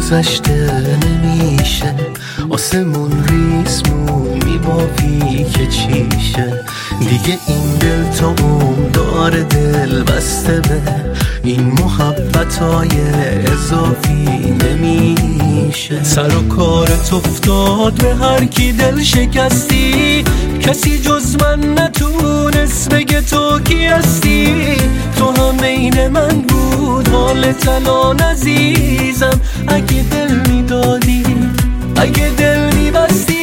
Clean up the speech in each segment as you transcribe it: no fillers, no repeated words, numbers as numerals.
گذشته نمیشه، آسمون ریسمون میبافی که چیشه. دیگه این دل تا اون داره دل بسته به این محبتای اضافی نمیشه. سر و کارت افتاد به هر کی دل شکستی، کسی جز من نتونست بگه تو کی هستی. تو هم عین من بود حالت الان عزیزم، اگه دل میدادی اگه دل میبستی.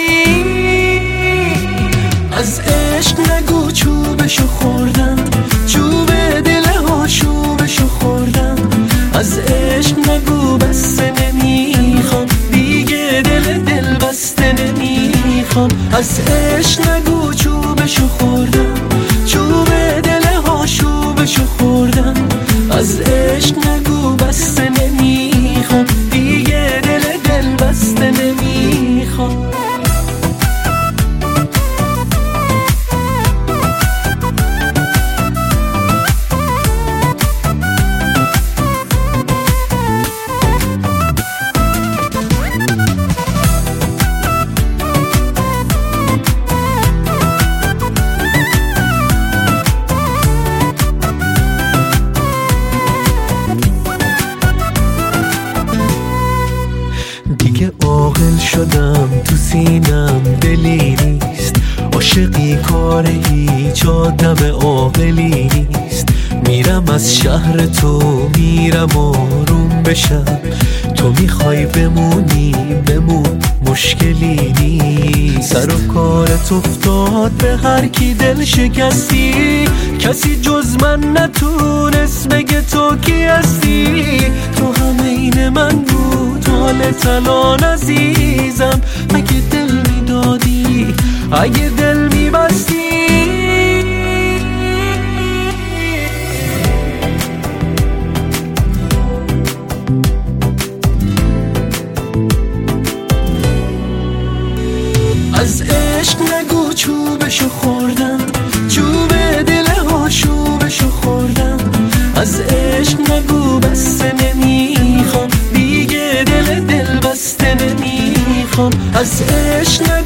از عشق نگو چوبشو خوردم، چوب دل ها شوبشو خوردم. از عشق نگو بسته نمیخوام دیگه، دل بسته نمیخوام. از عشق نگو چوبشو خوردم، چوب دل ها شوبشو خوردم. از عشق نگو بسته نمیخوام دیگه، دل بسته نمیخوام. دیگه عاقل شدم تو سینم دلی نیست، عاشقی کار هیچ آدم عاقلی نیست. میرم از شهر تو میرم آروم بشم، تو میخوای بمونی بمون مشکلی نیست. سر و کارت افتاد به هر کی دل شکستی، کسی جز من نتونست بگه تو کی هستی. تو هم عین من بود حالت الان عزیزم، اگه دل میدادی اگه دل میبستی. از عشق نگو چوبشو خوردم، چوب دل ها شوبشو خوردم. از عشق نگو بسته نمیخوام دیگه، دل بسته نمیخوام. از عشق نگو